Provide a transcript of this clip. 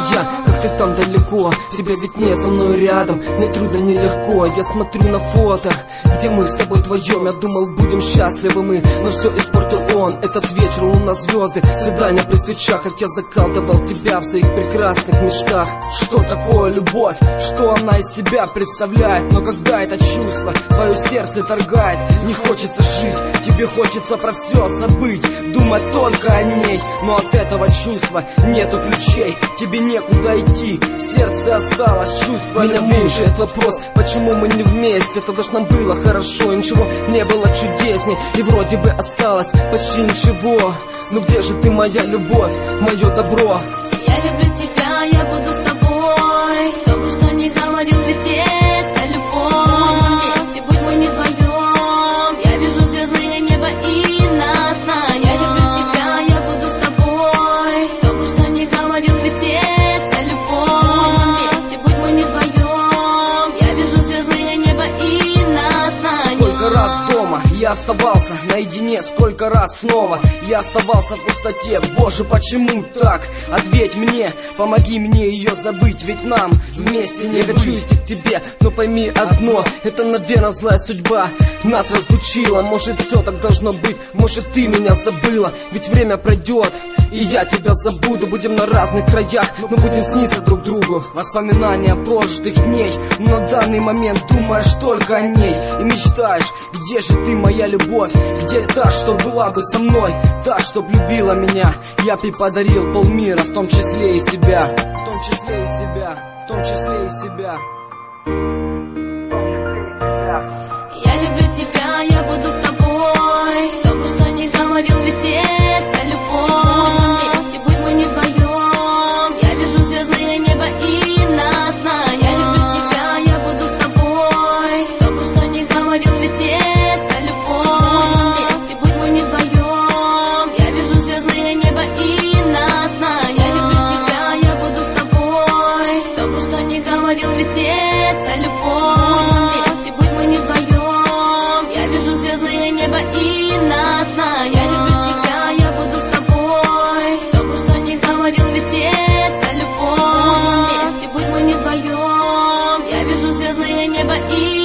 моя, как ты там далеко. Тебя ведь нет со мной рядом, не трудно, не легко. Я смотрю на фото, где мы с тобой вдвоем. Я думал, будем счастливы мы, но все испортил он. Этот вечер, луна, звезды, свидания при свечах. Как я закалдывал тебя в своих прекрасных мечтах. Что такое любовь, что она из себя представляет? Но когда это чувство твое сердце торгает, не хочется жить, тебе хочется про все забыть, думать только о ней. Но от этого чувства нету ключей, тебе некуда идти, в сердце осталось чувство. Меня мучает вопрос, почему мы не вместе? Тогда ж нам было хорошо, ничего не было чудесней, и вроде бы осталось почти ничего. Ну где же ты, моя любовь, мое добро? Я люблю тебя, я буду с тобой. Кто бы что ни говорил, ведь это любовь. Вместе будь мы не вдвоем. Я вижу звездное небо и нас. Я люблю тебя, я буду с тобой. Кто бы что ни говорил, ведь это любовь. Вместе будь мы не вдвоем. Я вижу звездное небо и нас. Сколько раз дома я оставался наедине, сколько раз снова я оставался в пустоте. Боже, почему так? Ответь мне, помоги мне ее забыть, ведь нам вместе не хочу идти к тебе. Но пойми одно, это, наверное, злая судьба нас разлучила. Может, все так должно быть, может, ты меня забыла. Ведь время пройдет, и я тебя забуду. Будем на разных краях, но будем сниться друг другу. Воспоминания прожитых дней, но на данный момент думаешь только о ней. И мечтаешь, где же ты, моя любовь? Где та, что была бы со мной? Та, что любила меня. Я бы подарил полмира, в том числе и себя. В том числе и себя. В том числе и себя. Я люблю тебя, я буду с тобой. Кто бы что ни говорил, ведь это любовь. Вместе будь мы не вдвоем. Я вижу звездное небо и нас. Я люблю тебя, я буду с тобой. Кто бы что ни говорил, ведь это любовь. Вместе будь мы не вдвоем. Я вижу звездное небо и нас. Я люблю тебя, я буду с тобой. Кто бы что ни говорил, ведь это любовь. Вместе будь мы не вдвоем. Я вижу звездное небо и нас. Я люблю тебя, я буду с тобой. Кто бы что ни говорил, ведь это любовь. Вместе будь мы не вдвоем. Я вижу звездное небо и